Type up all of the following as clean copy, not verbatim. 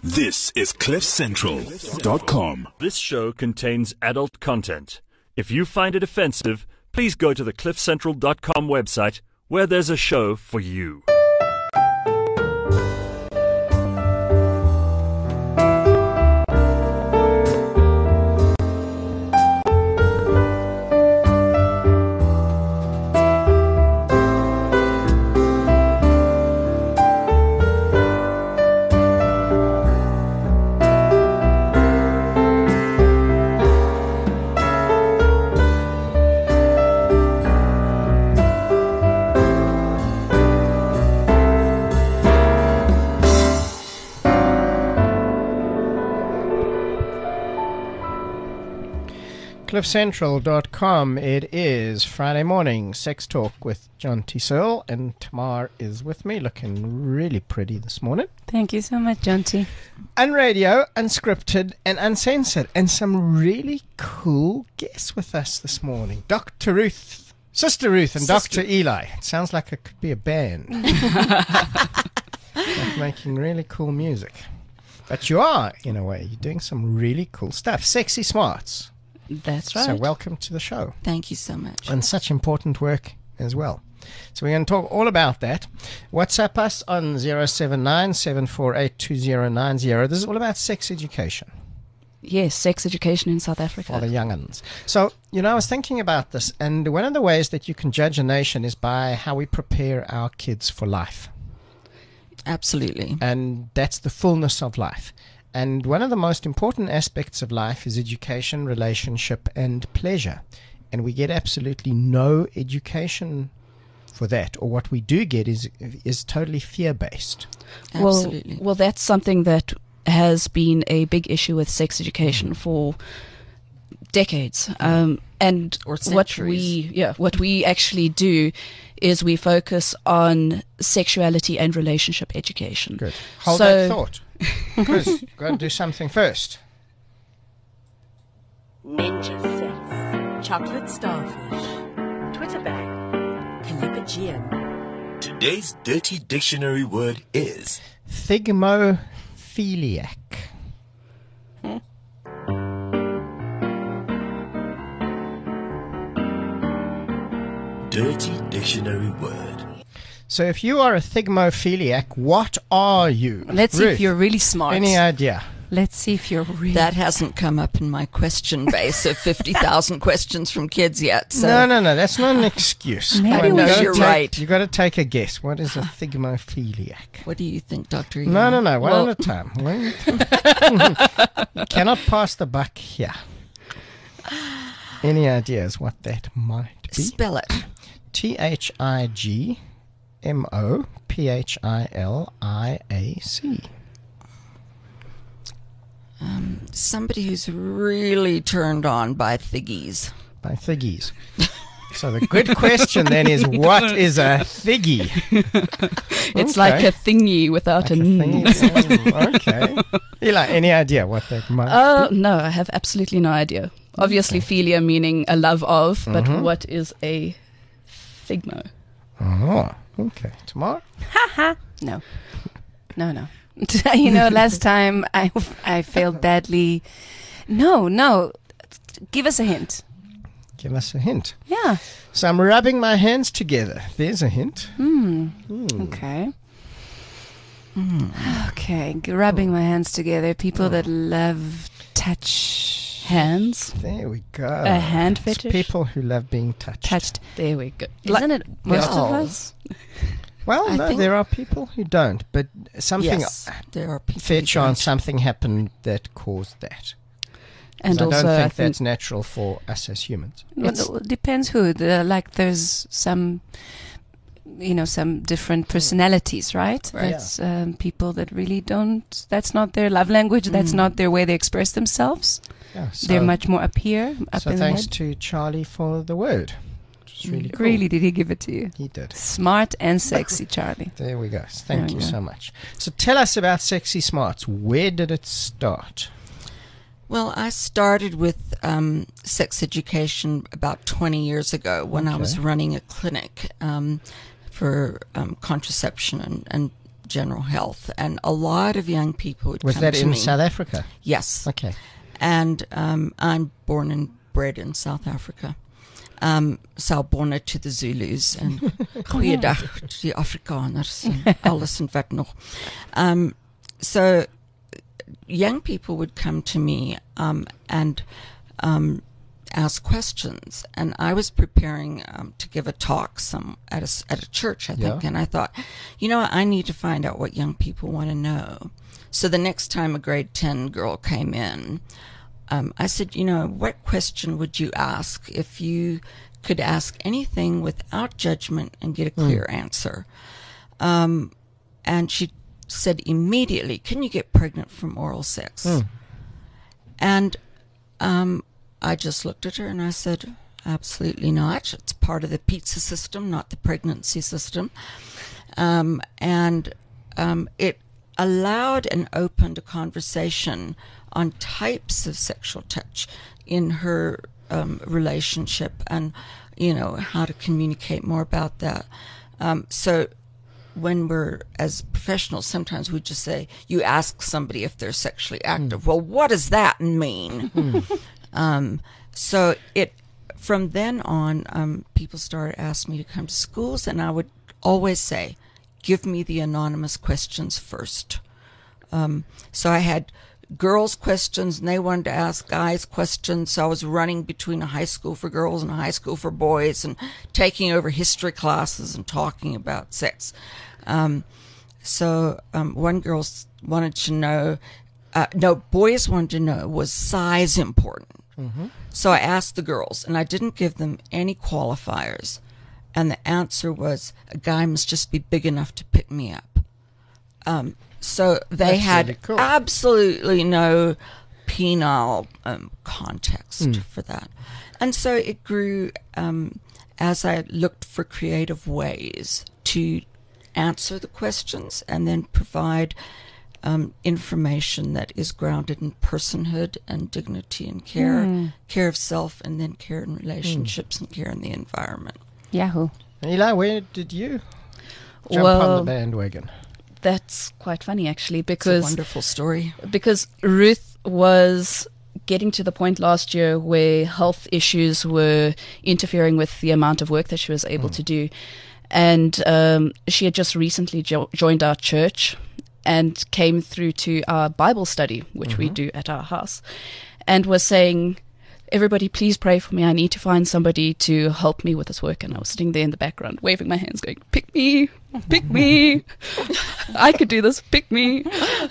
This is CliffCentral.com. This show contains adult content. If you find it offensive, please go to the CliffCentral.com website where there's a show for you. CliffCentral.com. It is Friday morning, Sex Talk with John T. Searle, and Tamar is with me, looking really pretty this morning. Thank you so much, John T. Unradio, unscripted, and uncensored, and some really cool guests with us this morning. Dr. Ruth, Sister Ruth, and Dr. Eli. It sounds like it could be a band. Like making really cool music. But you are, in a way. You're doing some really cool stuff. Sexy Smarts. That's right. So welcome to the show. Thank you so much. And such important work as well. So we're going to talk all about that. WhatsApp us on 079-748-2090. This is all about sex education. Yes, sex education in South Africa. For the young uns. So, I was thinking about this, and one of the ways that you can judge a nation is by how we prepare our kids for life. Absolutely. And that's the fullness of life. And one of the most important aspects of life is education, relationship, and pleasure. And we get absolutely no education for that. Or what we do get is totally fear-based. Absolutely. Well, that's something that has been a big issue with sex education for decades. And or what we actually do is we focus on sexuality and relationship education. Good. Hold that thought. Chris, you've got to do something first. Ninja sex, chocolate starfish, Twitter bag, calipagian. Today's dirty dictionary word is thigmophiliac. Dirty dictionary word. So if you are a thigmophiliac, what are you? Let's see Ruth, if you're really smart. any idea? Let's see if you're really... That hasn't come up in my question base of 50,000 questions from kids yet. So. No, that's not an excuse. Maybe Come on, you're right. You've got to take a guess. What is a thigmophiliac? What do you think, Dr. Ian? No. One at a time. You cannot pass the buck here. Any ideas what that might be? Spell it. Thigmophiliac. Somebody who's really turned on by thiggies. By thiggies. So the good question then is, what is a thiggy? It's like a thingy without like a thingy. Okay. Eli, any idea what that might be? No, I have absolutely no idea. Obviously, philia meaning a love of, but what is a thigmo? Oh, okay. Tomorrow? No. Last time I failed badly. No. Give us a hint. Give us a hint. Yeah. So I'm rubbing my hands together. There's a hint. Okay. Okay. Rubbing my hands together. People that love touch. Hands. There we go. A hand It's fetish. people who love being touched. There we go. Isn't it most Oh. of us? Well, I no, think- there are people who don't, but something, Yes, there are people. fair who chance, don't. something happened that caused that. 'Cause And I also, don't I think think that's natural for us as humans. Well, it depends who. There's some, some different personalities, right? Right. That's people that really don't. That's not their love language. That's not their way they express themselves. Yeah, so, They're much more up here, up so in the thanks head. to Charlie for the word. Which is really cool. Really, did he give it to you? He did. Smart and sexy, Charlie. There we go. There Thank we you go. so much. So tell us about Sexy Smarts. Where did it start? Well, I started with sex education about 20 years ago when I was running a clinic for contraception and general health, and a lot of young people would Was come that to in me. South Africa? Yes. Okay. And I'm born and bred in South Africa. Sawubona to the Zulus and goeiedag to the Afrikaners and alles en wat nog. So young people would come to me and ask questions, and I was preparing to give a talk at a church, I think, and I thought, I need to find out what young people want to know. So the next time a grade 10 girl came in, I said, what question would you ask if you could ask anything without judgment and get a clear answer? And she said immediately, can you get pregnant from oral sex? And I just looked at her and I said, absolutely not. It's part of the pizza system, not the pregnancy system. And it allowed and opened a conversation on types of sexual touch in her relationship, and how to communicate more about that. So when we're as professionals, sometimes we just say, you ask somebody if they're sexually active. Well, what does that mean? So from then on, people started asking me to come to schools, and I would always say, give me the anonymous questions first. So I had girls' questions, and they wanted to ask guys' questions. So I was running between a high school for girls and a high school for boys, and taking over history classes and talking about sex. So one girl wanted to know, boys wanted to know, was size important? So I asked the girls, and I didn't give them any qualifiers. And the answer was, a guy must just be big enough to pick me up. So they had really cool. absolutely no penile context for that. And so it grew as I looked for creative ways to answer the questions and then provide information that is grounded in personhood and dignity and care, care of self, and then care in relationships and care in the environment. Yahoo. Eli, where did you jump on the bandwagon? That's quite funny, actually, It's a because wonderful story. Ruth was getting to the point last year where health issues were interfering with the amount of work that she was able to do. And she had just recently joined our church and came through to our Bible study, which we do at our house, and was saying, everybody, please pray for me. I need to find somebody to help me with this work. And I was sitting there in the background, waving my hands, going, pick me, pick me. I could do this, pick me.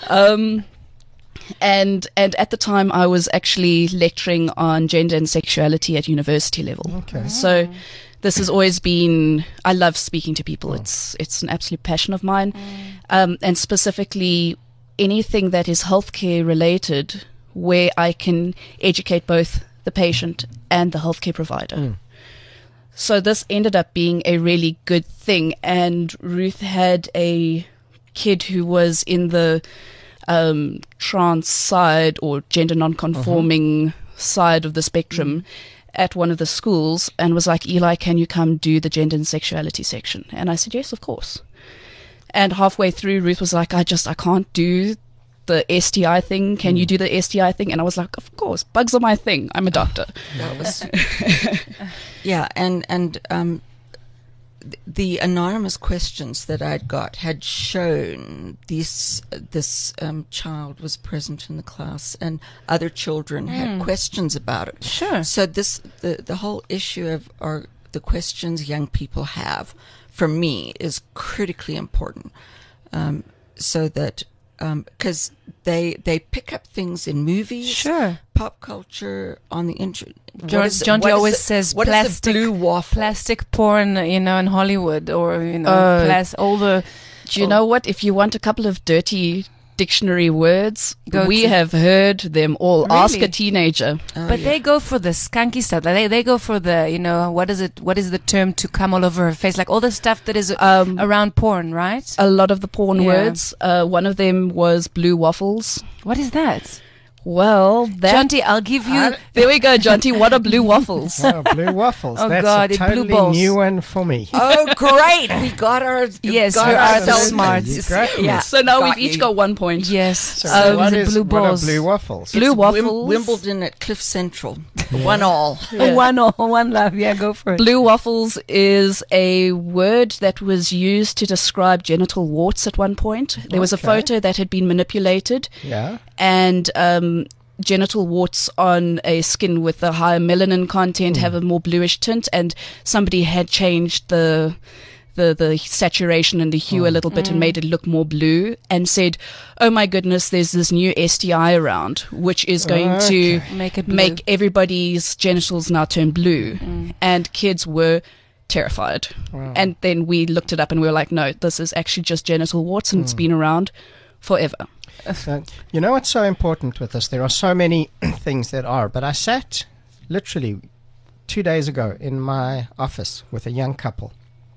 And at the time, I was actually lecturing on gender and sexuality at university level. Okay. So this has always been, I love speaking to people. It's an absolute passion of mine. And specifically anything that is healthcare related, where I can educate both the patient and the healthcare provider. So this ended up being a really good thing. And Ruth had a kid who was in the trans side or gender non-conforming side of the spectrum at one of the schools, and was like, Eli, can you come do the gender and sexuality section? And I said, yes, of course. And halfway through, Ruth was like, I can't do the STI thing. Can you do the STI thing? And I was like, of course, bugs are my thing. I'm a doctor. That was, yeah, and the anonymous questions that I'd got had shown this child was present in the class, and other children had questions about it. Sure. So the whole issue of the questions young people have, for me, is critically important. So that because they pick up things in movies, Sure. pop culture, on the internet. Jonty always says what plastic, is the blue waffle? plastic porn, in Hollywood, or all the. Do you know what? If you want a couple of dirty dictionary words, Go we to- have heard them all. Really? Ask a teenager. But they go for the skunky stuff. They go for the, what is it? What is the term to come all over her face? Like all the stuff that is around porn, right? A lot of the porn Yeah. words. One of them was blue waffles. What is that? Well, that Jonty, I'll give you. there we go, Jonty. What are blue waffles? Oh, blue waffles. Oh, That's God, a it blew totally balls. new one for me. Oh, great! We got our Yes, got you are ourselves- smart. You got me. Yeah. So now Got we've each you. got 1 point. Yes. So What what are blue waffles? Blue It's waffles. Wimbledon at Cliff Central. 1-1. One love. Yeah, go for it. Blue waffles is a word that was used to describe genital warts at one point. There was a Okay. photo that had been manipulated, Yeah. and genital warts on a skin with a higher melanin content have a more bluish tint, and somebody had changed the saturation and the hue a little bit and made it look more blue, and said, oh my goodness, there's this new STI around which is going to Make it blue. make everybody's genitals now turn blue. And kids were terrified. And then we looked it up and we were like, no, this is actually just genital warts, and it's been around forever. So, you know what's so important with this? There are so many things that are, but I sat literally 2 days ago in my office with a young couple,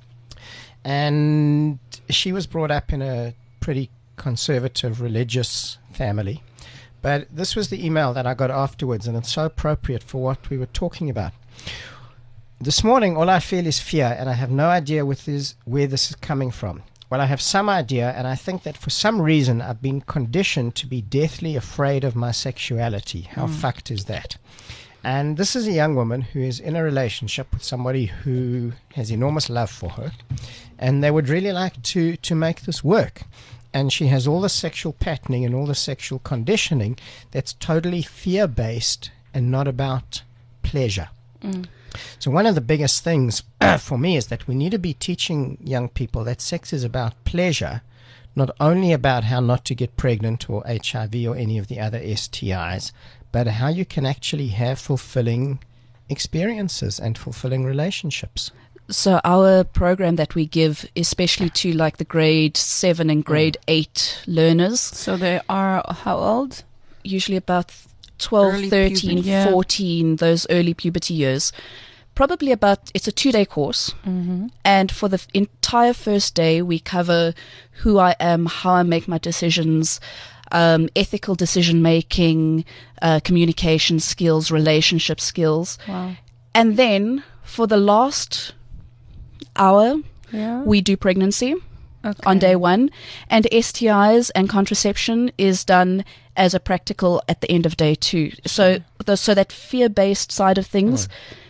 and she was brought up in a pretty conservative religious family. But this was the email that I got afterwards, and it's so appropriate for what we were talking about. This morning, all I feel is fear, and I have no idea where this is coming from. Well, I have some idea, and I think that for some reason I've been conditioned to be deathly afraid of my sexuality. How fucked is that? And this is a young woman who is in a relationship with somebody who has enormous love for her, and they would really like to make this work. And she has all the sexual patterning and all the sexual conditioning that's totally fear-based and not about pleasure. So one of the biggest things for me is that we need to be teaching young people that sex is about pleasure, not only about how not to get pregnant or HIV or any of the other STIs, but how you can actually have fulfilling experiences and fulfilling relationships. So our program that we give, especially to like the grade 7 and grade 8 learners, So they are how old? usually about 12, Early 13, puberty. Yeah. 14, those early puberty years. Probably it's a 2-day course. And for the entire first day, we cover who I am, how I make my decisions, ethical decision making, communication skills, relationship skills. Wow. And then for the last hour, Yeah. we do pregnancy Okay. on day 1, and STIs and contraception is done as a practical at the end of day 2. So that fear-based side of things,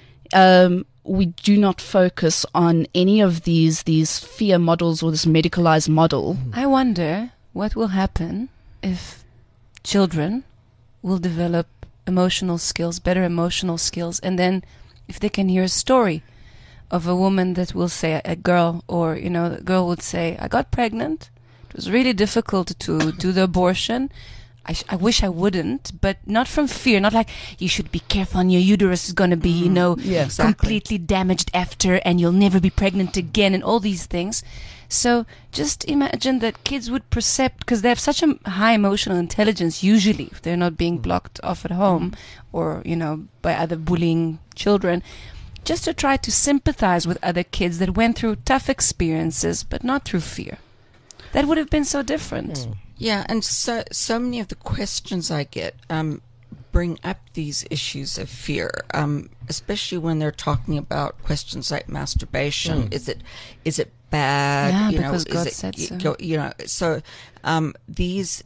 we do not focus on any of these fear models or this medicalized model. I wonder what will happen if children will develop emotional skills, better emotional skills, and then if they can hear a story of a woman that will say, a girl, or, the girl would say, I got pregnant. It was really difficult to do the abortion. I wish I wouldn't, but not from fear, not like you should be careful and your uterus is going to be, completely damaged after and you'll never be pregnant again and all these things. So just imagine that kids would perceive, because they have such a high emotional intelligence usually, if they're not being blocked off at home or, by other bullying children, just to try to sympathize with other kids that went through tough experiences, but not through fear. That would have been so different. Yeah, and so many of the questions I get bring up these issues of fear, especially when they're talking about questions like masturbation. Is it bad? Yeah, because God said so. So these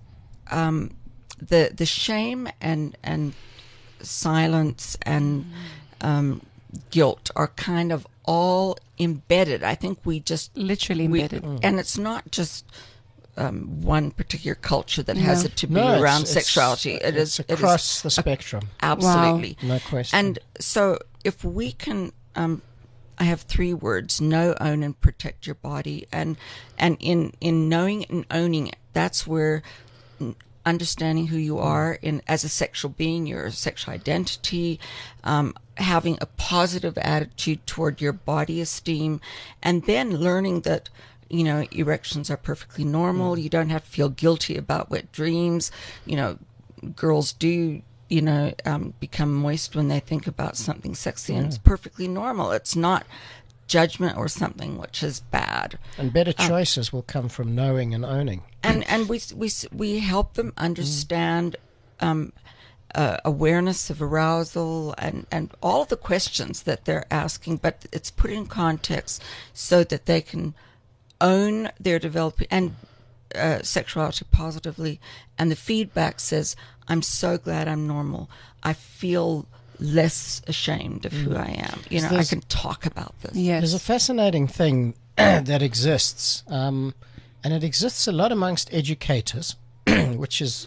the shame and silence and guilt are kind of all embedded. I think we just Literally embedded. and it's not just one particular culture that has it to be around sexuality. It's across the spectrum. Absolutely. Wow. No question. And so if we can, I have 3 words: know, own, and protect your body. And in knowing and owning it, that's where understanding who you are as a sexual being, your sexual identity, having a positive attitude toward your body esteem, and then learning that erections are perfectly normal. You don't have to feel guilty about wet dreams. Girls do, become moist when they think about something sexy, and it's perfectly normal. It's not judgment or something which is bad. And better choices will come from knowing and owning. And we help them understand awareness of arousal and all of the questions that they're asking, but it's put in context so that they can own their developing and sexuality positively. And the feedback says, I'm so glad I'm normal. I feel less ashamed of who I am. You know, I can talk about this. Yes. There's a fascinating thing that exists, and it exists a lot amongst educators, which is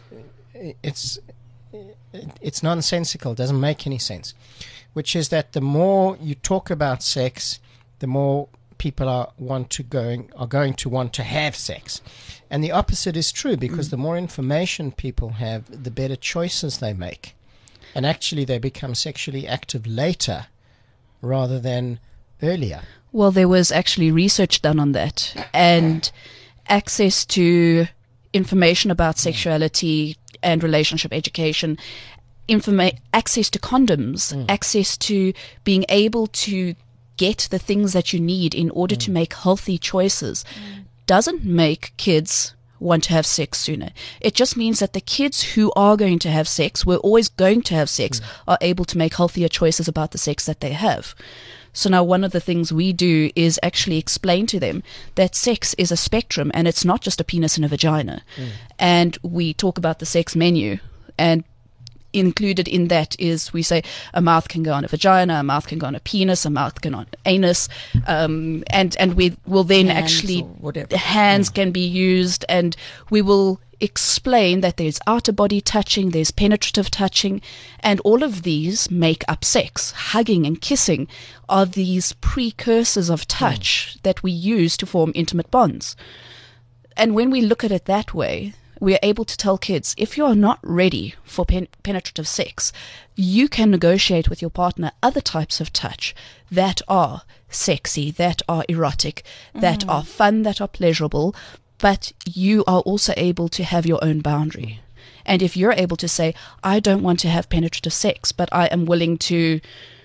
it's nonsensical, doesn't make any sense, which is that the more you talk about sex, the more people are going to want to have sex. And the opposite is true, because the more information people have, the better choices they make. And actually they become sexually active later rather than earlier. Well, there was actually research done on that, and access to information about sexuality and relationship education, access to condoms, access to being able to get the things that you need in order to make healthy choices doesn't make kids want to have sex sooner. It just means that the kids who are going to have sex, were always going to have sex, are able to make healthier choices about the sex that they have. So now one of the things we do is actually explain to them that sex is a spectrum, and it's not just a penis and a vagina. And we talk about the sex menu, and included in that is, we say a mouth can go on a vagina, a mouth can go on a penis, a mouth can go on an anus, and we will then hands can be used, and we will explain that there's outer body touching, there's penetrative touching, and all of these make up sex. Hugging and kissing are these precursors of touch that we use to form intimate bonds. And when we look at it that way, we are able to tell kids, if you are not ready for penetrative sex, you can negotiate with your partner other types of touch that are sexy, that are erotic, that are fun, that are pleasurable, but you are also able to have your own boundary. And if you're able to say, I don't want to have penetrative sex, but I am willing to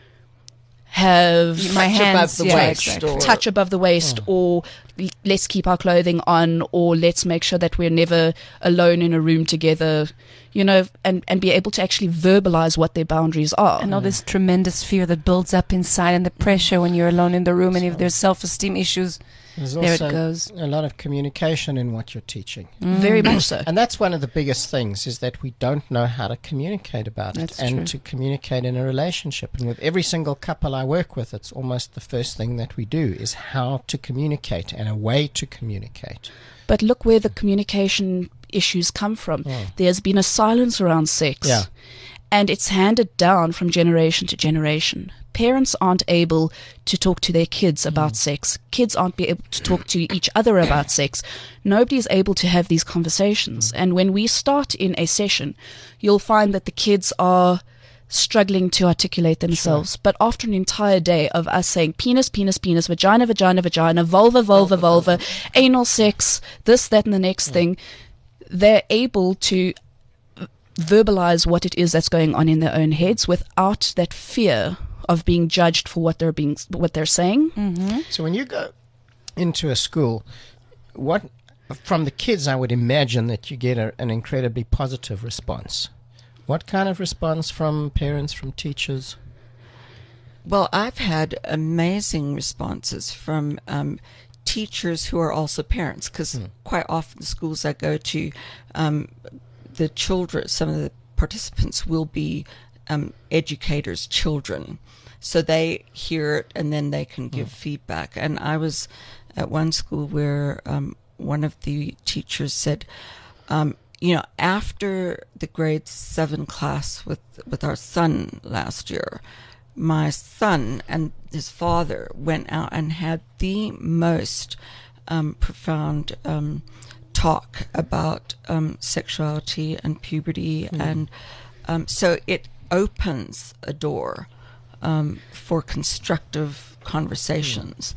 have my hands above the waist, touch above the waist, or let's keep our clothing on, or let's make sure that we're never alone in a room together, you know, and be able to actually verbalize what their boundaries are. And all this tremendous fear that builds up inside, and the pressure when you're alone in the room, and if there's self-esteem issues, There's there also it goes. a lot of communication in what you're teaching. Very much so. And that's one of the biggest things, is that we don't know how to communicate about That's it, and true. to communicate in a relationship. And with every single couple I work with, it's almost the first thing that we do is how to communicate and a way to communicate. But look where the communication issues come from. There's been a silence around sex. Yeah. And it's handed down from generation to generation. Parents aren't able to talk to their kids about sex. Kids aren't be able to talk to each other about sex. Nobody is able to have these conversations. And when we start in a session, you'll find that the kids are struggling to articulate themselves. But after an entire day of us saying penis, penis, penis, vagina, vagina, vagina, vulva, vulva, vulva, anal sex, this, that, and the next thing, they're able to verbalize what it is that's going on in their own heads without that fear of being judged for what they're saying. So when you go into a school, from the kids, I would imagine that you get an incredibly positive response. What kind of response from parents, from teachers? Well, I've had amazing responses from teachers who are also parents, because quite often the schools I go to, the children, some of the participants will be educators' children. So they hear it and then they can give feedback. And I was at one school where one of the teachers said, you know, after the grade 7 class with our son last year, my son and his father went out and had the most profound talk about sexuality and puberty. And so it opens a door for constructive conversations.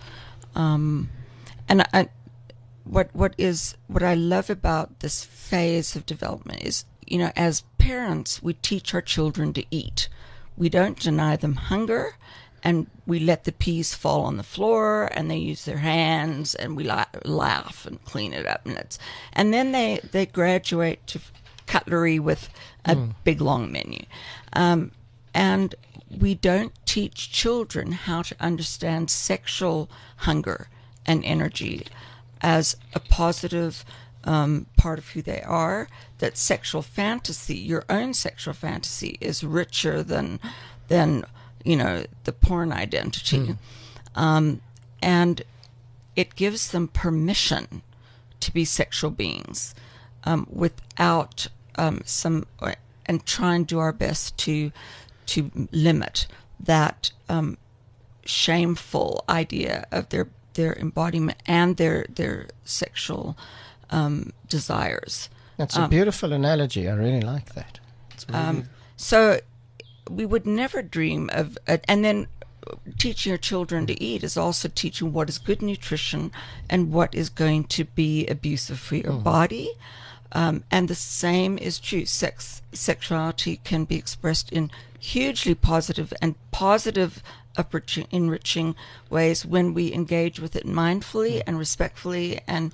And what I love about this phase of development is, you know, as parents, we teach our children to eat. We don't deny them hunger, and we let the peas fall on the floor, and they use their hands, and we laugh and clean it up, and then they graduate to cutlery with a big long menu. And we don't teach children how to understand sexual hunger and energy as a positive part of who they are, that sexual fantasy, your own sexual fantasy, is richer than the porn identity. And it gives them permission to be sexual beings without and try and do our best to limit that shameful idea of their embodiment and their sexual desires. That's a beautiful analogy. I really like that. So we would never dream of, and then teaching your children to eat is also teaching what is good nutrition and what is going to be abusive for your body. And the same is true. Sexuality can be expressed in hugely positive and positive, enriching ways when we engage with it mindfully and respectfully, and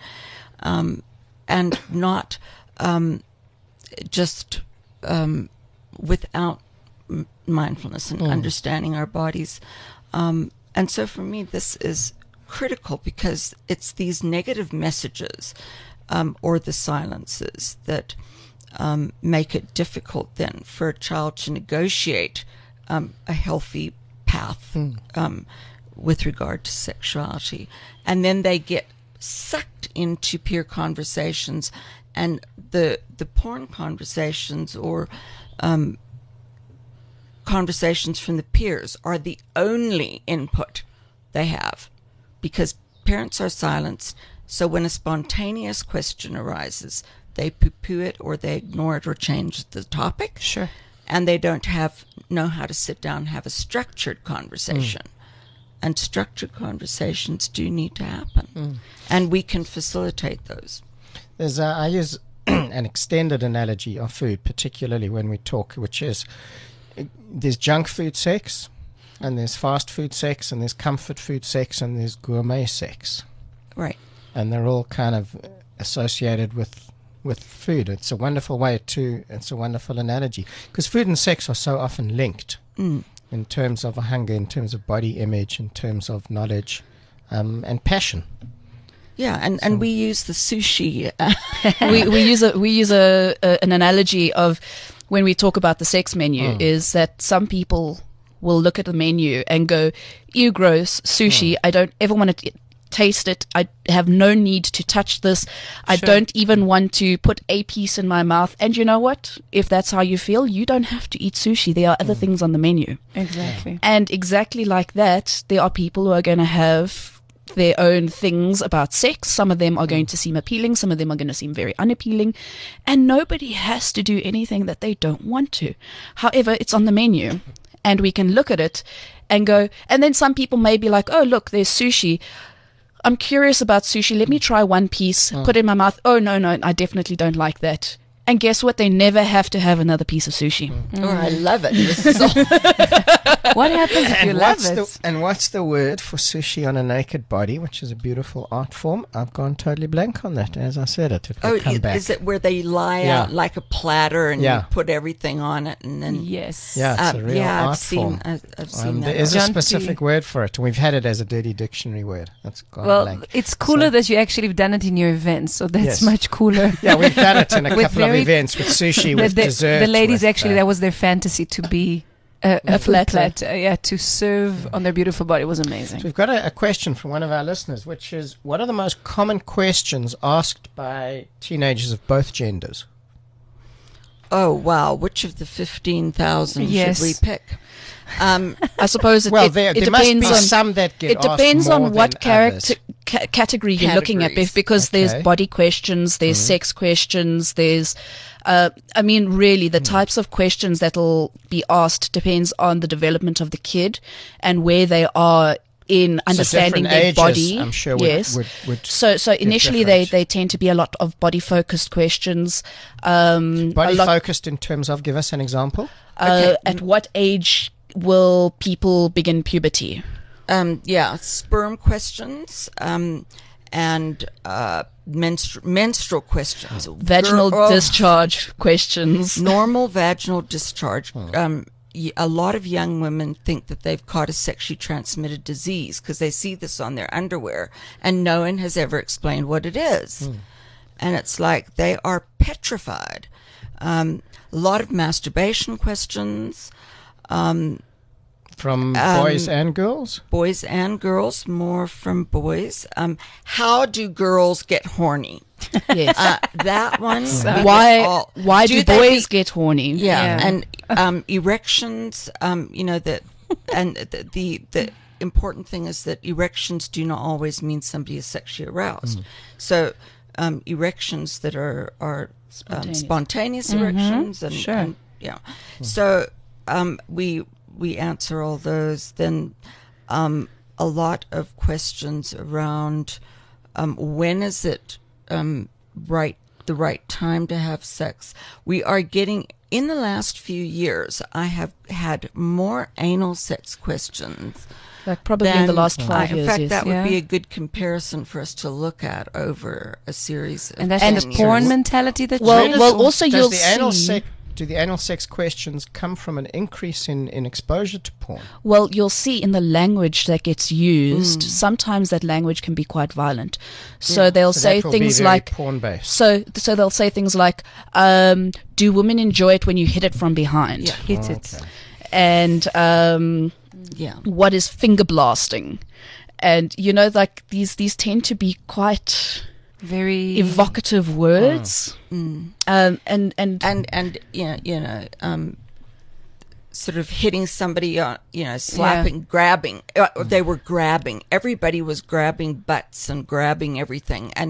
not just without mindfulness and understanding our bodies. And so for me, this is critical, because it's these negative messages or the silences that make it difficult then for a child to negotiate a healthy path with regard to sexuality. And then they get sucked into peer conversations, and the porn conversations or conversations from the peers are the only input they have, because parents are silenced. So when a spontaneous question arises, they poo-poo it, or they ignore it, or change the topic. Sure. And they don't know how to sit down and have a structured conversation. And structured conversations do need to happen. And we can facilitate those. I use an extended analogy of food, particularly when we talk, which is there's junk food sex, and there's fast food sex, and there's comfort food sex, and there's gourmet sex. Right. And they're all kind of associated with food. It's a wonderful it's a wonderful analogy, because food and sex are so often linked in terms of hunger, in terms of body image, in terms of knowledge, and passion. Yeah, and we use the sushi. we use an analogy of when we talk about the sex menu, is that some people will look at the menu and go, ew, gross, sushi, I don't ever want to taste it. I have no need to touch this. I don't even want to put a piece in my mouth. And you know what? If that's how you feel, you don't have to eat sushi. There are other things on the menu. Exactly. And exactly like that, there are people who are going to have their own things about sex. Some of them are going to seem appealing. Some of them are going to seem very unappealing. And nobody has to do anything that they don't want to. However, it's on the menu, and we can look at it and go, and then some people may be like, oh, look, there's sushi. I'm curious about sushi. Let me try one piece, put it in my mouth. Oh, no, I definitely don't like that. And guess what? They never have to have another piece of sushi. Oh, I love it. This is all. What happens if you love it? And what's the word for sushi on a naked body, which is a beautiful art form? I've gone totally blank on that. As I said, it will come back. Is it where they lie out like a platter and you put everything on it? And then Yes. Yeah, it's a real art form. I've seen that. There is a John specific word for it. We've had it as a dirty dictionary word. That's gone Well, blank. it's cooler that you actually have done it in your events, so that's Yes. much cooler. Yeah, we've done it in a With couple of very- events with sushi, with the dessert. The ladies with, actually, that was their fantasy, to be a flat platter, to serve on their beautiful body. It was amazing. So we've got a question from one of our listeners, which is, what are the most common questions asked by teenagers of both genders? Oh, wow. Which of the 15,000 Yes. should we pick? I suppose it There depends must be on some that get it depends asked more on what than character others. category you're looking at, Categories. because Okay. there's body questions, there's sex questions, there's I mean, really, the types of questions that'll be asked depends on the development of the kid and where they are in understanding different their ages, body. I'm sure, yes. would So initially different. they tend to be a lot of body focused questions. body a lot, focused in terms of, give us an example. At what age will people begin puberty? Sperm questions, and menstrual questions, Vaginal discharge questions. normal vaginal discharge. A lot of young women think that they've caught a sexually transmitted disease because they see this on their underwear, and no one has ever explained what it is. And it's like they are petrified. A lot of masturbation questions. From boys and girls? Boys and girls, more from boys. How do girls get horny? Yes. That one. Why do they boys get horny? Yeah, and erections. That, and the important thing is that erections do not always mean somebody is sexually aroused. So erections that are spontaneous erections, and, Sure. and so we answer all those. Then a lot of questions around when is it the right time to have sex. We are getting, in the last few years, I have had more anal sex questions. Like probably in the last 5 years. In fact, yes. that would Yeah. be a good comparison for us to look at over a series of And that's 10 the years. porn mentality that Well, changes. also Does you'll the anal see. do the anal sex questions come from an increase in exposure to porn? Well, you'll see in the language that gets used, sometimes that language can be quite violent. So they'll So say that will be things very like, porn-based. so they'll say things like, do women enjoy it when you hit it from behind? Hit it. And Yeah. what is finger blasting? And, like these tend to be quite Very evocative words. And sort of hitting somebody on, slapping, grabbing. They were grabbing. Everybody was grabbing butts and grabbing everything. And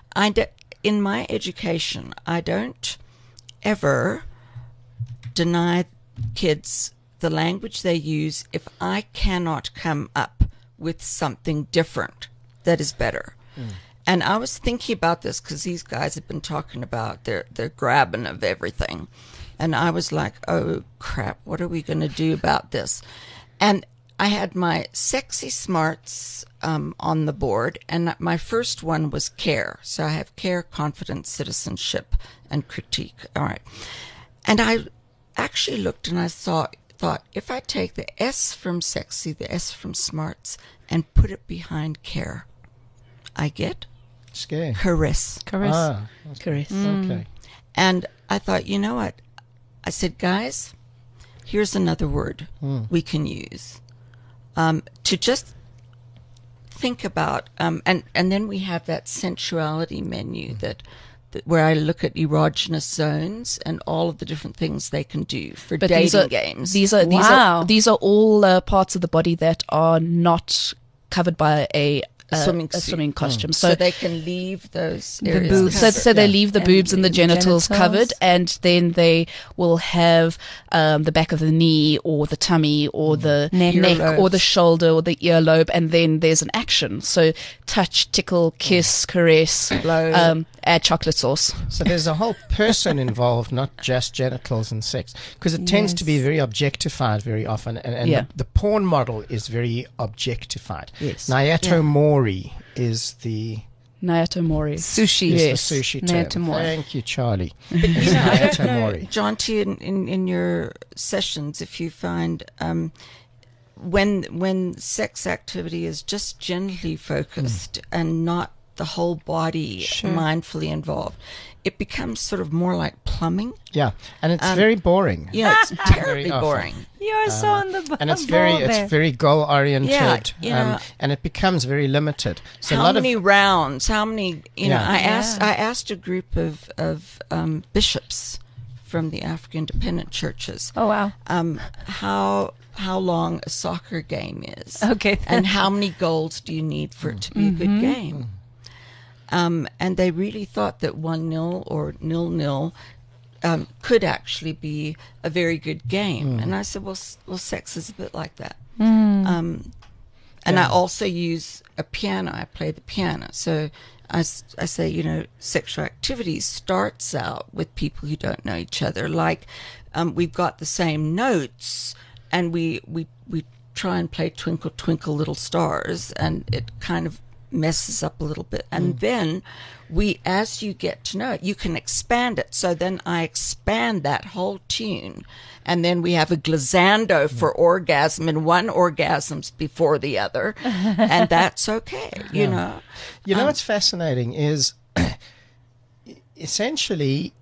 in my education, I don't ever deny kids the language they use if I cannot come up with something different that is better. And I was thinking about this because these guys have been talking about their grabbing of everything. And I was like, oh, crap, what are we going to do about this? And I had my sexy smarts on the board, and my first one was care. So I have care, confidence, citizenship, and critique. All right. And I actually looked and I thought, if I take the S from sexy, the S from smarts, and put it behind care, I get Scare. caress. caress. Ah, Correct. okay. And I thought, you know what? I said, guys, here's another word we can use to just think about. And then we have that sensuality menu that where I look at erogenous zones and all of the different things they can do for But dating games. These Wow. are all parts of the body that are not covered by a swimming a suit. swimming costume. so they can leave those areas. boobs. So, covered. so they leave the boobs and the genitals genitals. covered, and then they will have the back of the knee or the tummy or the Neck. neck Earlobes. or the shoulder or the earlobe, and then there's an action. So touch, tickle, kiss, caress, Blow. add chocolate sauce. So there's a whole person involved, not just genitals and sex, because it tends to be very objectified very often, and Yeah. the porn model is very objectified. Yes. Nayato Mori is the Nayatomori. Sushi. Yes. the sushi term. Nayatomori. Thank you, Charlie. I don't know, Nayatomori. John, to you in your sessions, if you find when sex activity is just gently focused and not the whole body mindfully involved, it becomes sort of more like plumbing. Yeah, and it's very boring. Yeah, it's terribly often. boring. You're so on the And it's very goal oriented, Yeah, and it becomes very limited. So a How lot many of rounds? How many? Yeah. I asked a group of bishops from the African independent churches. Oh, wow. How long a soccer game is. Okay. And how many goals do you need for it to be a good game? And they really thought that 1-0 or 0-0 could actually be a very good game. And I said, well, sex is a bit like that. And I also use a piano. I play the piano. So I say, sexual activity starts out with people who don't know each other. Like we've got the same notes, and we try and play Twinkle, Twinkle, Little Stars, and it kind of messes up a little bit. And then as you get to know it, you can expand it. So then I expand that whole tune. And then we have a glissando for orgasm, and one orgasm's before the other. And that's okay, you know. You know what's fascinating is essentially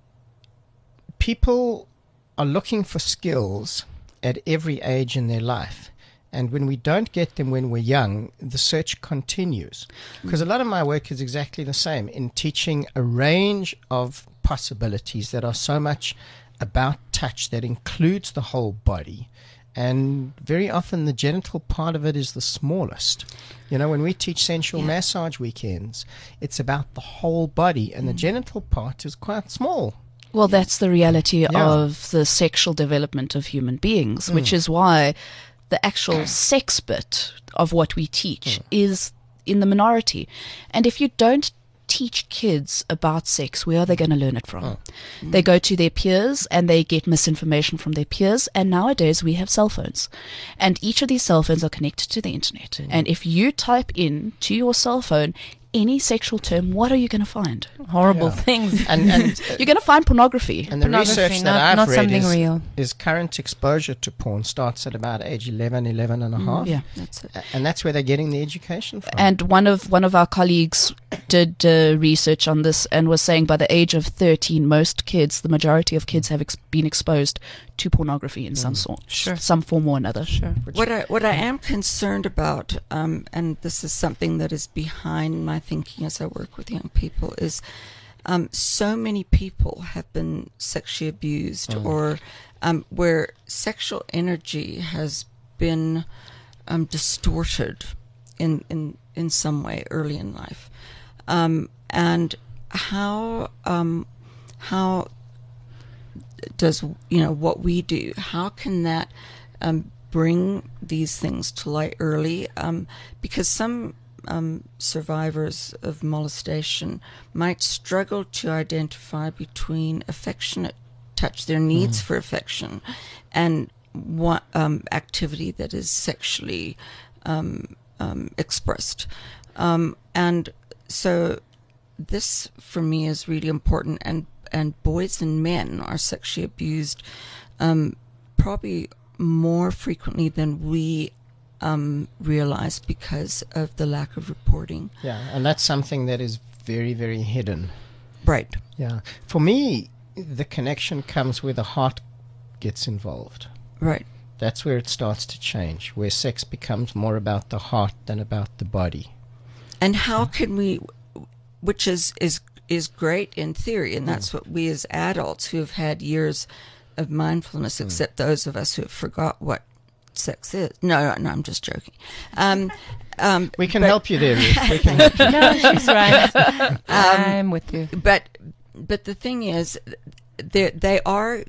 people are looking for skills at every age in their life. And when we don't get them when we're young, the search continues. Because a lot of my work is exactly the same in teaching a range of possibilities that are so much about touch that includes the whole body. And very often the genital part of it is the smallest. You know, when we teach sensual massage weekends, it's about the whole body, and the genital part is quite small. Well, that's the reality of the sexual development of human beings, which is why the actual sex bit of what we teach is in the minority. And if you don't teach kids about sex, where are they going to learn it from? They go to their peers and they get misinformation from their peers. And nowadays we have cell phones, and each of these cell phones are connected to the internet. And if you type in to your cell phone any sexual term, what are you going to find? Horrible things. And You're going to find pornography. And the Pornography, research that not I've read something real. is current exposure to porn starts at about age 11 and a half. Yeah. That's it. And that's where they're getting the education from. And one of our colleagues did research on this and was saying by the age of 13, most kids, the majority of kids, have been exposed to pornography in some sort, some form or another. Sure. What I am concerned about, and this is something that is behind my thinking as I work with young people, is so many people have been sexually abused, or where sexual energy has been distorted in some way early in life, and how does what we do? How can that bring these things to light early? Because some survivors of molestation might struggle to identify between affectionate touch, their needs for affection, and what activity that is sexually expressed. And so this, for me, is really important. And boys and men are sexually abused probably more frequently than we realize because of the lack of reporting. Yeah, and that's something that is very, very hidden. Right. Yeah. For me, the connection comes where the heart gets involved. Right. That's where it starts to change, where sex becomes more about the heart than about the body. And how can we, which is great in theory, and that's what we as adults who have had years of mindfulness, except those of us who have forgot what sex is. No, I'm just joking. We can help you there, Ruth. We can help you. No, she's right. I'm with you. But the thing is, there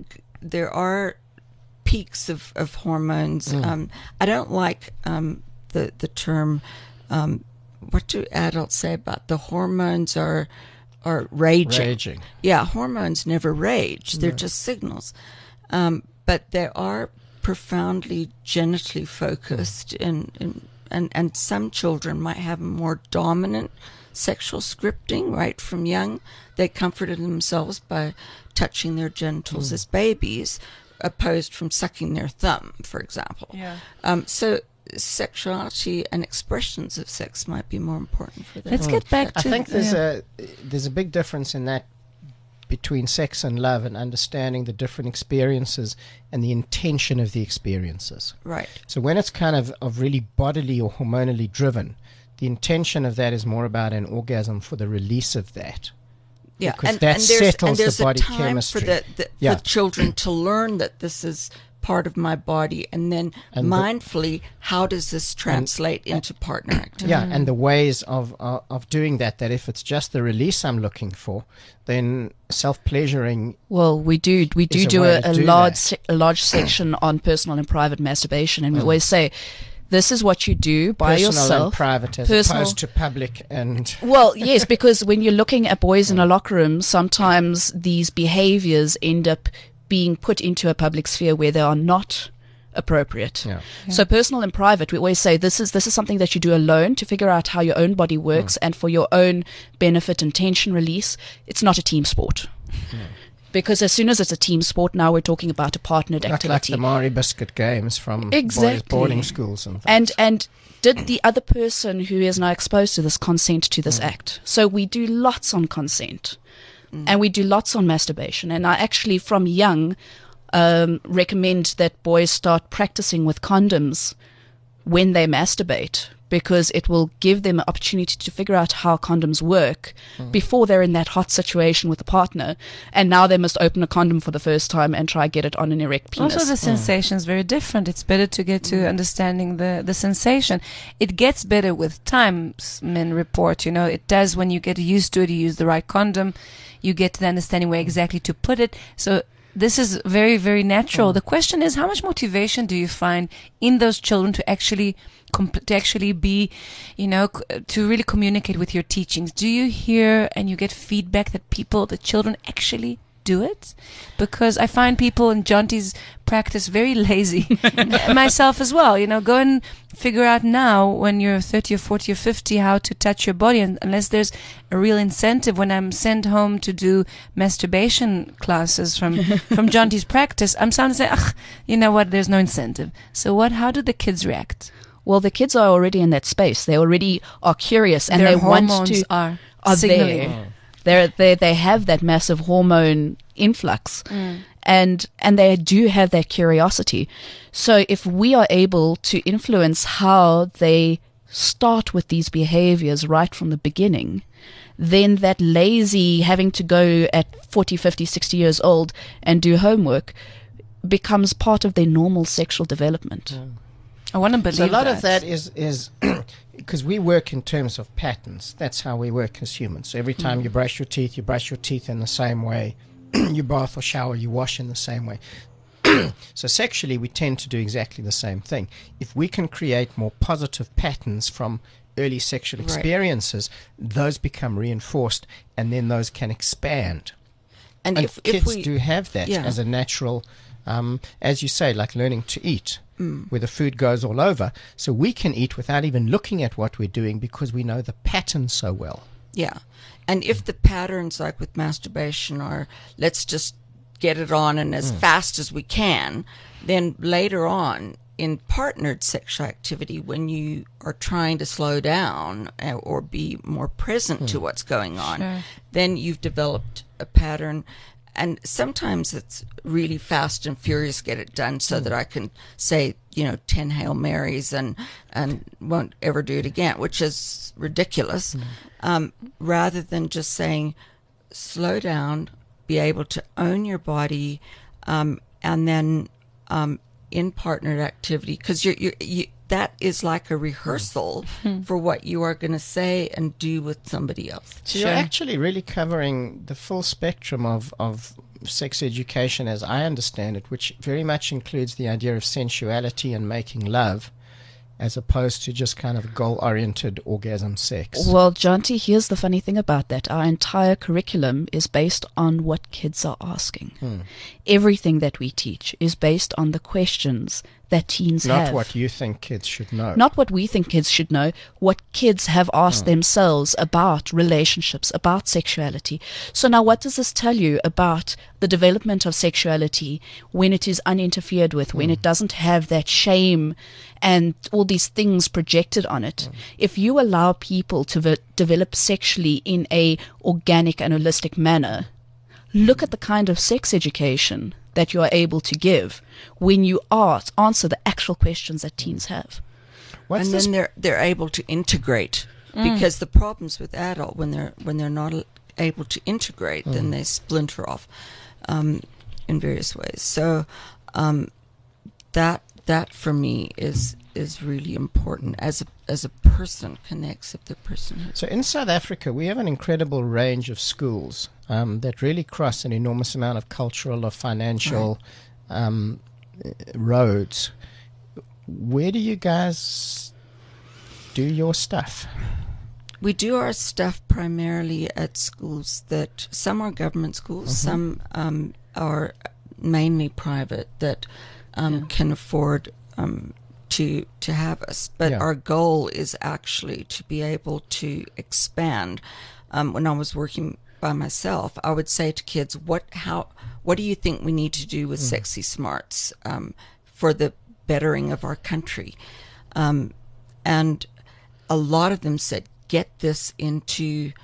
are peaks of hormones. I don't like the term. What do adults say about the hormones are raging? Yeah, hormones never rage. They're just signals. But they are profoundly genitally focused, and some children might have a more dominant sexual scripting right from young. They comforted themselves by touching their genitals as babies, opposed from sucking their thumb, for example. Yeah. So sexuality and expressions of sex might be more important for them. Let's get back to... I think there's a big difference in that between sex and love, and understanding the different experiences and the intention of the experiences. Right. So when it's kind of really bodily or hormonally driven, the intention of that is more about an orgasm for the release of that. Yeah, because that settles the body chemistry. For for children to learn that this is part of my body, and then mindfully, how does this translate into partner activity? Yeah, and the ways of doing that if it's just the release I'm looking for, then self-pleasuring. Well, we do a large section on personal and private masturbation, and we always say, this is what you do by personal yourself. And private as opposed to public and... Well, yes, because when you're looking at boys in a locker room, sometimes these behaviors end up being put into a public sphere where they are not appropriate. Yeah. So personal and private, we always say this is something that you do alone to figure out how your own body works and for your own benefit and tension release. It's not a team sport. Because as soon as it's a team sport, now we're talking about a partnered Not like activity. the Mari Biscuit games from Exactly. boys' boarding schools and things. And did the other person who is now exposed to this consent to this act? So we do lots on consent, and we do lots on masturbation. And I actually, from young, recommend that boys start practicing with condoms when they masturbate, because it will give them an opportunity to figure out how condoms work before they're in that hot situation with a partner. And now they must open a condom for the first time and try get it on an erect penis. Also, the sensation is very different. It's better to get to understanding the sensation. It gets better with time, men report. You know, it does when you get used to it. You use the right condom. You get to the understanding where exactly to put it. So this is very, very natural. The question is, how much motivation do you find in those children to actually be, you know, to really communicate with your teachings? Do you hear and you get feedback that the children actually do it? Because I find people in Jonty's practice very lazy, myself as well. You know, go and figure out now when you're 30 or 40 or 50 how to touch your body, and unless there's a real incentive. When I'm sent home to do masturbation classes from Jonty's practice, I'm starting to say, you know what, there's no incentive. So how do the kids react? Well, the kids are already in that space. They already are curious, and Their they want hormones to are there. signaling. They have that massive hormone influx, and they do have that curiosity. So if we are able to influence how they start with these behaviors right from the beginning, then that lazy having to go at 40, 50, 60 years old and do homework becomes part of their normal sexual development. I want to believe So a lot of that is because we work in terms of patterns. That's how we work as humans. So every time you brush your teeth in the same way. You bath or shower, you wash in the same way. So sexually, we tend to do exactly the same thing. If we can create more positive patterns from early sexual experiences, those become reinforced, and then those can expand. And if kids we do have that as a natural, as you say, like learning to eat, where the food goes all over. So we can eat without even looking at what we're doing because we know the pattern so well. Yeah. And if the patterns, like with masturbation, are let's just get it on and as fast as we can, then later on in partnered sexual activity, when you are trying to slow down or be more present to what's going on, then you've developed a pattern. And sometimes it's really fast and furious, get it done so that I can say, 10 Hail Marys and won't ever do it again, which is ridiculous. Rather than just saying, slow down, be able to own your body, and then in partnered activity, because you that is like a rehearsal for what you are going to say and do with somebody else. So you're actually really covering the full spectrum of sex education as I understand it, which very much includes the idea of sensuality and making love, as opposed to just kind of goal-oriented orgasm sex. Well, Jonty, here's the funny thing about that. Our entire curriculum is based on what kids are asking. Everything that we teach is based on the questions that teens have. Not what you think kids should know. Not what we think kids should know, what kids have asked themselves about relationships, about sexuality. So now what does this tell you about the development of sexuality when it is uninterfered with, when it doesn't have that shame and all these things projected on it? If you allow people to develop sexually in a organic and holistic manner, look at the kind of sex education that you are able to give when you answer the actual questions that teens have. Then they're able to integrate, because the problems with adult when they're not able to integrate, then they splinter off in various ways. So that for me is really important as a person can accept their personhood. So in South Africa, we have an incredible range of schools that really cross an enormous amount of cultural or financial roads. Where do you guys do your stuff? We do our stuff primarily at schools that some are government schools, some are mainly private, that can afford to have us. But Yeah. our goal is actually to be able to expand. When I was working by myself, I would say to kids, what do you think we need to do with Sexy Smarts for the bettering of our country? And a lot of them said, get this into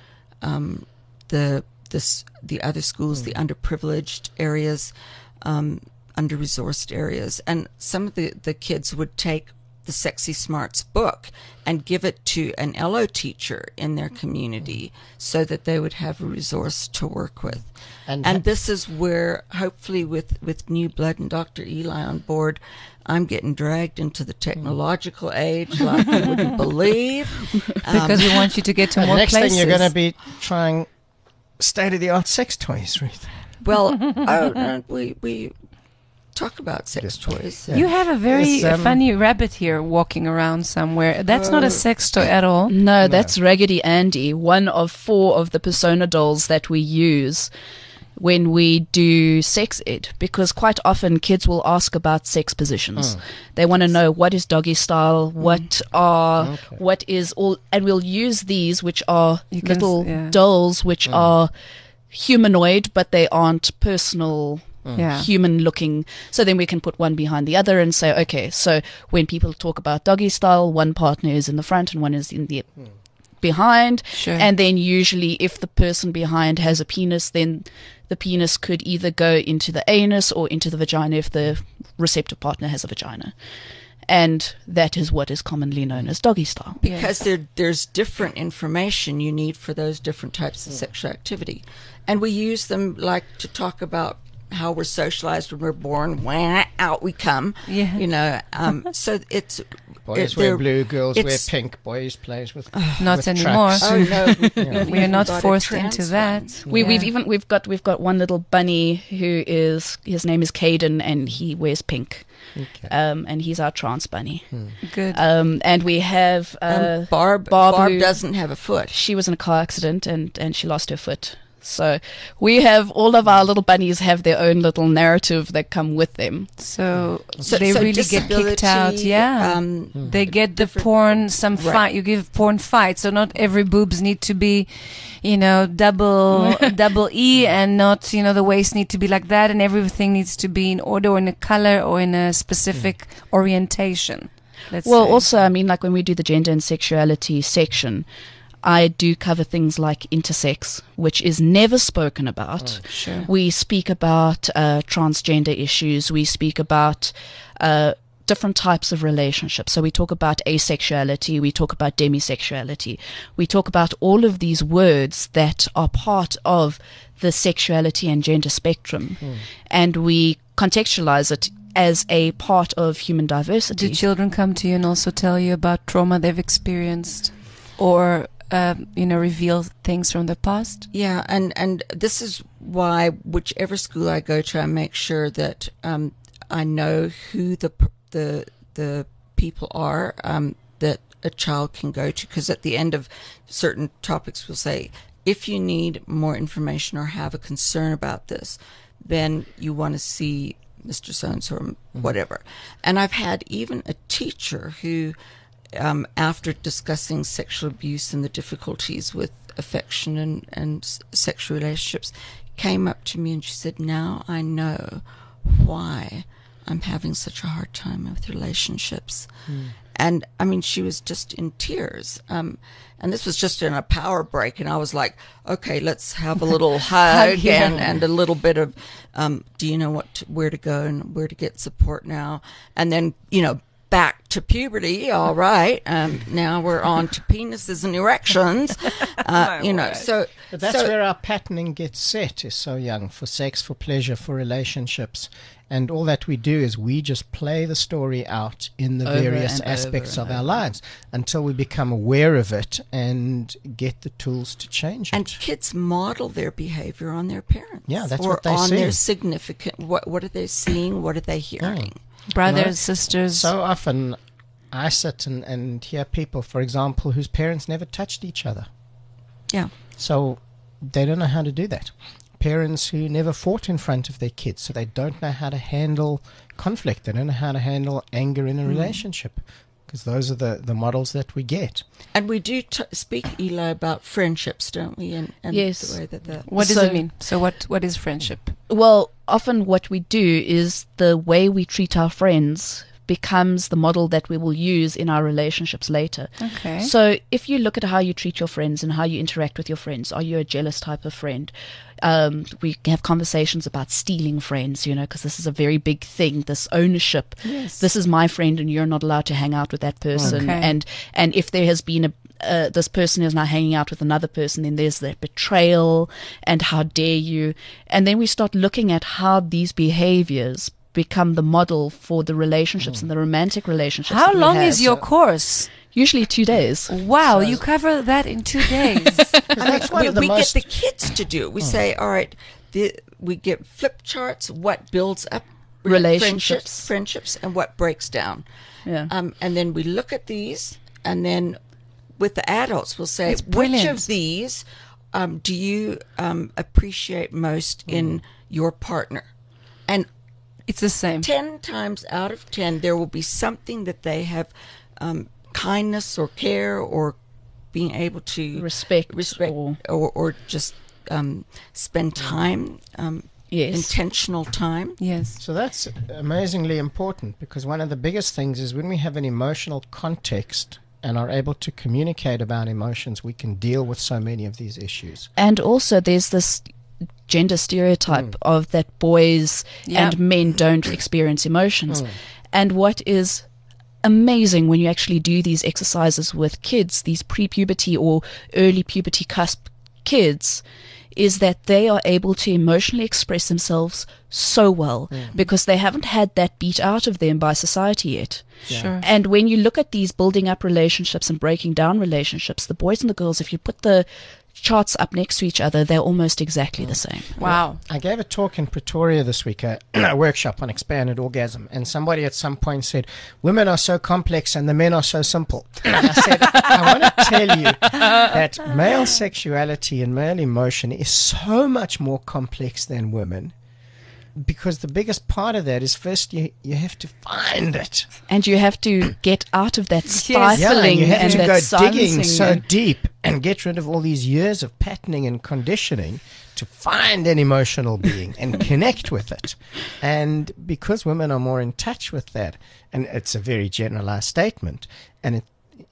the other schools, the underprivileged areas, under-resourced areas. And some of the kids would take the Sexy Smarts book and give it to an LO teacher in their community so that they would have a resource to work with. And this is where, hopefully, with New Blood and Dr. Eli on board, I'm getting dragged into the technological age like you wouldn't believe. Because we want you to get to more next places. thing you're going to be trying state-of-the-art sex toys, Ruth. Well, we talk about sex toys. You have a very Yes, funny rabbit here walking around somewhere. That's not a sex toy at all. No, that's Raggedy Andy, one of 4 of the persona dolls that we use when we do sex ed, because quite often kids will ask about sex positions. They want to know what is doggy style, what is all, and we'll use these, which are You can little yeah. dolls, which are humanoid, but they aren't personal. Yeah. Human looking, so then we can put one behind the other and say, okay, so when people talk about doggy style, one partner is in the front and one is in the behind. Sure. And then usually if the person behind has a penis, then the penis could either go into the anus or into the vagina if the receptive partner has a vagina. And that is what is commonly known as doggy style. Because there's different information you need for those different types of sexual activity. And we use them like to talk about how we're socialized when we're born, wah, out we come. Yeah. You know, so it's... Boys wear blue, girls wear pink. Boys plays with Not with anymore. tracks. Oh, no. We are not Got a forced trans into one. that. We've got one little bunny who is, his name is Caden, and he wears pink. Okay. And he's our trans bunny. Good. And we have Barb who- doesn't have a foot. she was in a car accident and she lost her foot. So we have all of our little bunnies have their own little narrative that come with them. So So they really get disability, kicked out. Yeah. They get the porn, some Right. fight. You give porn fight. So not every boobs need to be, double E, and not, the waist need to be like that, and everything needs to be in order or in a color or in a specific orientation. Let's Well, say. also, I mean, like when we do the gender and sexuality section, I do cover things like intersex, which is never spoken about. Sure. We speak about transgender issues. We speak about different types of relationships. So we talk about asexuality. We talk about demisexuality. We talk about all of these words that are part of the sexuality and gender spectrum. And we contextualize it as a part of human diversity. Do children come to you and also tell you about trauma they've experienced, or reveal things from the past? Yeah, and this is why whichever school I go to, I make sure that I know who the people are that a child can go to, because at the end of certain topics we'll say, if you need more information or have a concern about this, then you want to see Mr. So-and-so or whatever. And I've had even a teacher who, after discussing sexual abuse and the difficulties with affection and sexual relationships, came up to me and she said, now I know why I'm having such a hard time with relationships. And I mean, she was just in tears. And this was just in a power break. And I was like, okay, let's have a little hug and a little bit of, do you know where to go and where to get support now? And then, back to puberty. All right. Now we're on to penises and erections. So But that's where our patterning gets set, is so young, for sex, for pleasure, for relationships. And all that we do is we just play the story out in the Over various and aspects over of and our over. lives until we become aware of it and get the tools to change it. And kids model their behavior on their parents. Yeah, that's or what they on see. their significant. What are they seeing? What are they hearing? Brothers, No. sisters. So often I sit and hear people, for example, whose parents never touched each other. Yeah. So they don't know how to do that. parents who never fought in front of their kids, so they don't know how to handle conflict. They don't know how to handle anger in a relationship, because those are the models that we get. And we do speak, Eli, about friendships, don't we? And Yes. the way that What does So- it mean? So what is friendship? Well, often what we do is the way we treat our friends becomes the model that we will use in our relationships later. Okay. So if you look at how you treat your friends and how you interact with your friends, are you a jealous type of friend? We have conversations about stealing friends, because this is a very big thing, this ownership. Yes. This is my friend and you're not allowed to hang out with that person. Okay. And if there has been this person is now hanging out with another person, then there's that betrayal and how dare you. And then we start looking at how these behaviors become the model for the relationships and the romantic relationships. How that we long have. is your course? Usually 2 days. Wow, you cover that in 2 days. That's one we, of the we most... get the kids to do it. We say, all right, we get flip charts, what builds up Relationships. friendships, and what breaks down. Yeah. And then we look at these, and then with the adults, we'll say, That's which brilliant. of these do you appreciate most in your partner? And It's the same. 10 times out of 10, there will be something that they have kindness or care or being able to Respect or just spend time, Yes. intentional time. Yes. So that's amazingly important, because one of the biggest things is when we have an emotional context and are able to communicate about emotions, we can deal with so many of these issues. And also there's this gender stereotype of that boys Yeah. and men don't experience emotions. And what is amazing when you actually do these exercises with kids, these pre-puberty or early puberty cusp kids, is that they are able to emotionally express themselves so well because they haven't had that beat out of them by society yet. Sure. And when you look at these building up relationships and breaking down relationships, the boys and the girls, if you put the charts up next to each other, they're almost exactly the same. Wow. I gave a talk in Pretoria this week, a workshop on expanded orgasm, and somebody at some point said, women are so complex and the men are so simple. And I said, I want to tell you that male sexuality and male emotion is so much more complex than women, because the biggest part of that is first you have to find it. And you have to get out of that Yeah, stifling and you have and to that go digging silencing so and- deep and get rid of all these years of patterning and conditioning to find an emotional being and connect with it. And because women are more in touch with that, and it's a very generalized statement, and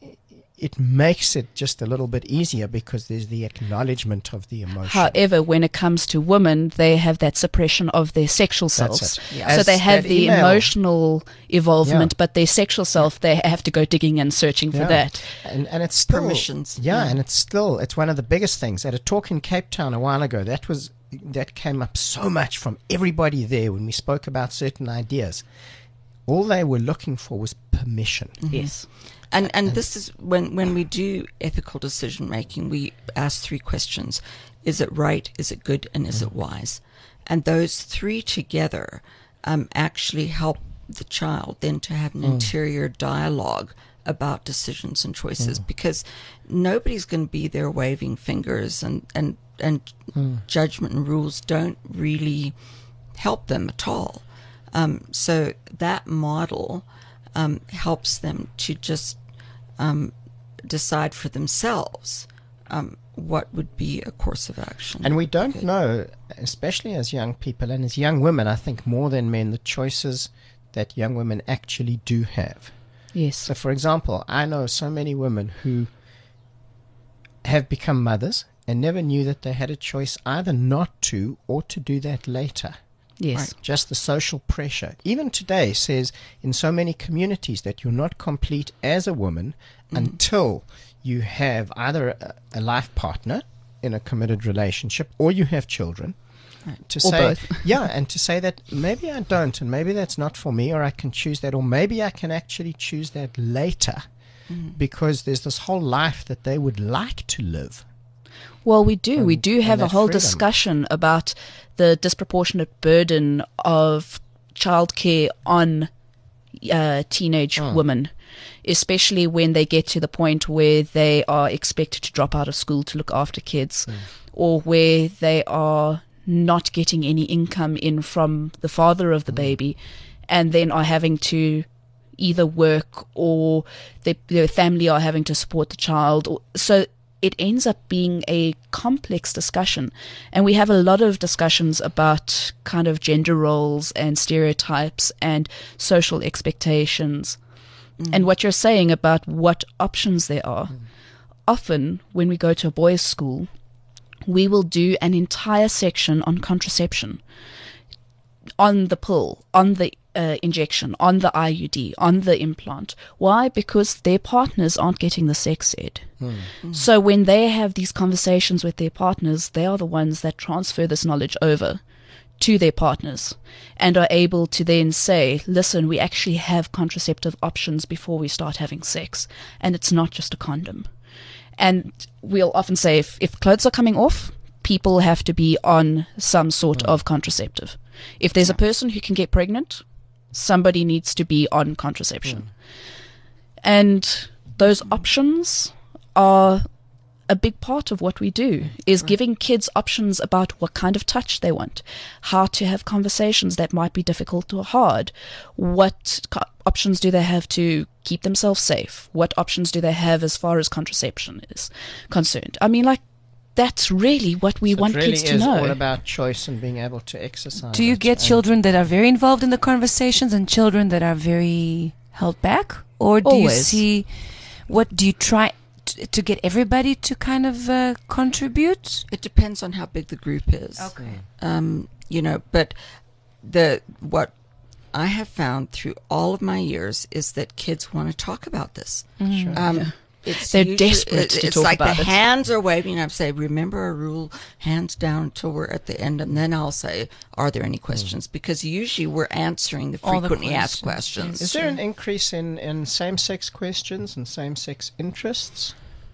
it makes it just a little bit easier because there's the acknowledgement of the emotion. However, when it comes to women, they have that suppression of their sexual selves. That's it. So As they have that the email- emotional evolvement, Yeah. but their sexual self, they have to go digging and searching for Yeah. that. And it's still, Permissions. Yeah, and it's one of the biggest things. At a talk in Cape Town a while ago, that came up so much from everybody there when we spoke about certain ideas. All they were looking for was permission. Yes. And this is when we do ethical decision making, we ask 3 questions. Is it right? Is it good? And is it wise? And those 3 together actually help the child then to have an interior dialogue about decisions and choices, because nobody's going to be there waving fingers, and judgment and rules don't really help them at all. So that model helps them to just decide for themselves what would be a course of action. And we don't know, especially as young people and as young women, I think more than men, the choices that young women actually do have. Yes. So, for example, I know so many women who have become mothers and never knew that they had a choice either not to or to do that later. Yes. Just the social pressure. Even today says in so many communities that you're not complete as a woman until you have either a life partner in a committed relationship or you have children. To Or say, both. yeah, and to say that maybe I don't, and maybe that's not for me, or I can choose that, or maybe I can actually choose that later, because there's this whole life that they would like to live. Well, we do. We do have a that whole freedom. discussion about the disproportionate burden of childcare on teenage women, especially when they get to the point where they are expected to drop out of school to look after kids, or where they are not getting any income in from the father of the baby, and then are having to either work or their family are having to support the child. So it ends up being a complex discussion. And we have a lot of discussions about kind of gender roles and stereotypes and social expectations. And what you're saying about what options there are. Often when we go to a boys' school, we will do an entire section on contraception, on the pill, on the injection, on the IUD, on the implant. Why? Because their partners aren't getting the sex ed. So when they have these conversations with their partners, they are the ones that transfer this knowledge over to their partners and are able to then say, listen, we actually have contraceptive options before we start having sex, and it's not just a condom. And we'll often say if clothes are coming off, people have to be on some sort of contraceptive. If there's a person who can get pregnant, somebody needs to be on contraception. And those options are a big part of what we do, is giving kids options about what kind of touch they want, how to have conversations that might be difficult or hard, what options do they have to keep themselves safe, what options do they have as far as contraception is concerned. I mean, like, that's really what we want kids to know. It really is all about choice and being able to exercise. Do you it. get children that are very involved in the conversations and children that are very held back? Or do you see, what do you try to get everybody to kind of contribute? It depends on how big the group is. Okay. You know, but what I have found through all of my years is that kids want to talk about this. They're desperate to it's talk like about the it. hands are waving. I say, remember our rule, hands down until we're at the end, and then I'll say, are there any questions? Because usually we're answering the All the frequently asked questions. questions. Is there an increase in same-sex questions and same-sex interests?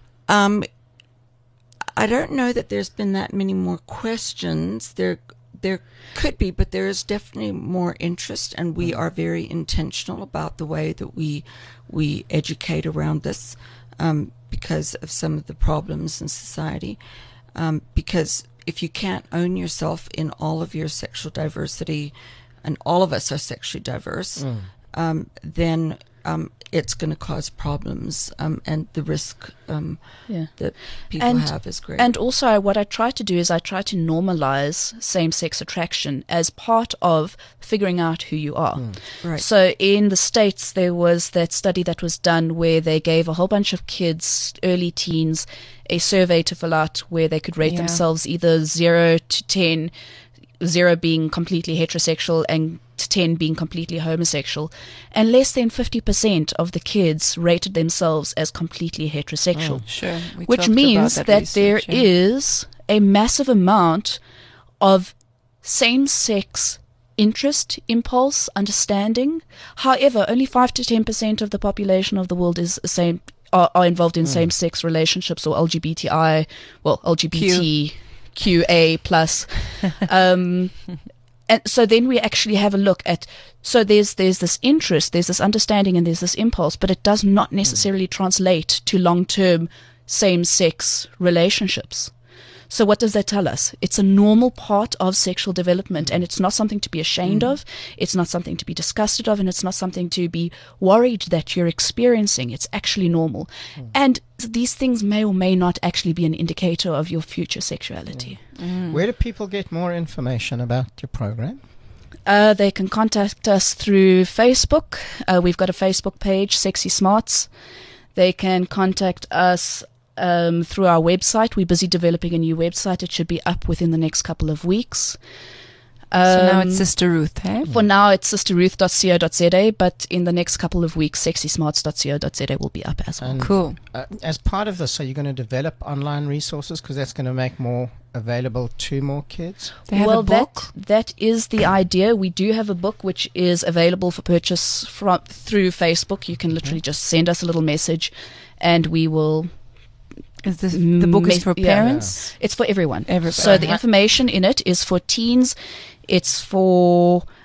I don't know that there's been that many more questions. There could be, but there is definitely more interest, and we are very intentional about the way that we educate around this, because of some of the problems in society. Because if you can't own yourself in all of your sexual diversity, and all of us are sexually diverse, then it's going to cause problems, and the risk that people have is great. And also, what I try to do is I try to normalize same-sex attraction as part of figuring out who you are. Right. So in the States, there was that study that was done where they gave a whole bunch of kids, early teens, a survey to fill out where they could rate themselves either 0 to 10, 0 being completely heterosexual and 10 being completely homosexual, and less than 50% of the kids rated themselves as completely heterosexual. Sure. We Which talked means about that research, there yeah. is a massive amount of same-sex interest, impulse, understanding. However, only 5 to 10% of the population of the world is are involved in same-sex relationships or LGBTQA plus. And so then we actually have a look at, so there's this interest, there's this understanding, and there's this impulse, but it does not necessarily translate to long-term same-sex relationships. So what does that tell us? It's a normal part of sexual development, and it's not something to be ashamed of, it's not something to be disgusted of, and it's not something to be worried that you're experiencing. It's actually normal. And these things may or may not actually be an indicator of your future sexuality. Where do people get more information about your program? They can contact us through Facebook. We've got a Facebook page, Sexy Smarts. They can contact us through our website. We're busy developing a new website. It should be up within the next couple of weeks. So now it's Sister Ruth, eh? For now, it's sisterruth.co.za, but in the next couple of weeks, sexysmarts.co.za will be up as well. And, Cool. As part of this, are you going to develop online resources? Because that's going to make more available to more kids. They have a book. That is the idea. We do have a book which is available for purchase through Facebook. You can literally just send us a little message, and we will. Is this, the book is for Yeah. parents? It's for everyone. Everybody. So the information in it is for teens. It's for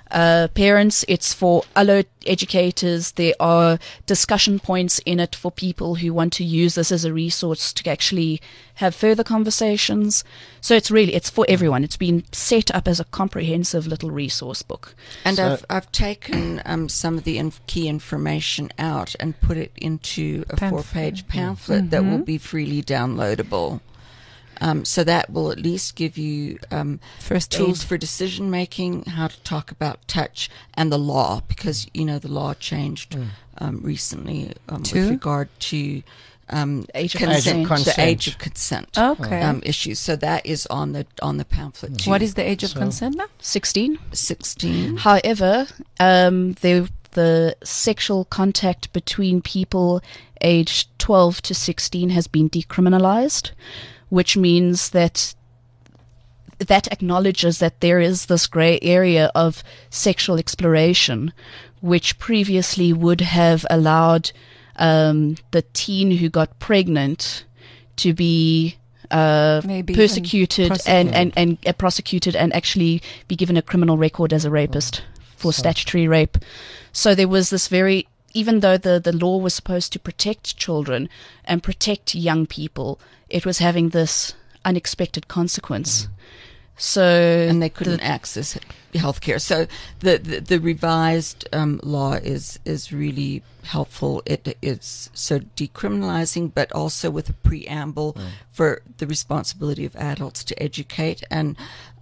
parents, it's for allo educators. There are discussion points in it for people who want to use this as a resource to actually have further conversations. So it's for everyone. It's been set up as a comprehensive little resource book. And I've taken some of the key information out and put it into a 4-page pamphlet that will be freely downloadable. So that will at least give you First tools aid. for decision making, how to talk about touch, and the law, because the law changed recently with regard to Age of consent. the age of consent Okay. issues. So that is on the pamphlet too. What is the age of consent now? 16. 16? However, the sexual contact between people aged 12 to 16 has been decriminalized, which means that acknowledges that there is this grey area of sexual exploration, which previously would have allowed the teen who got pregnant to be Maybe persecuted prosecuted. and prosecuted and actually be given a criminal record as a rapist for statutory rape. So there was this even though the law was supposed to protect children and protect young people, it was having this unexpected consequence. So And they couldn't access healthcare. So the revised law is really helpful. It is so decriminalizing, but also with a preamble for the responsibility of adults to educate and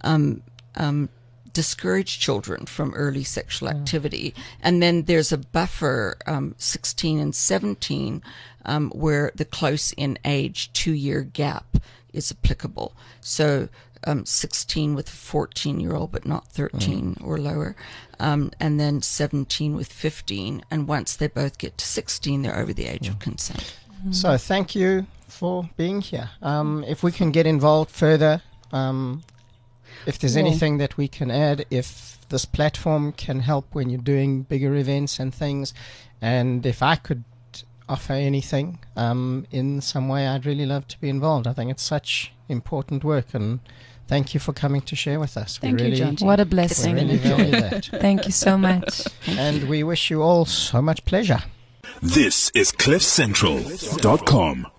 discourage children from early sexual activity. And then there's a buffer, 16 and 17, where the close in age 2-year gap is applicable. So 16 with a 14-year-old, but not 13 or lower, and then 17 with 15. And once they both get to 16, they're over the age of consent. So thank you for being here. If we can get involved further, if there's anything that we can add, if this platform can help when you're doing bigger events and things, and if I could offer anything in some way, I'd really love to be involved. I think it's such important work, and thank you for coming to share with us. Thank you, John. What a We blessing. really value that. Thank you so much. And we wish you all so much pleasure. This is CliffCentral.com.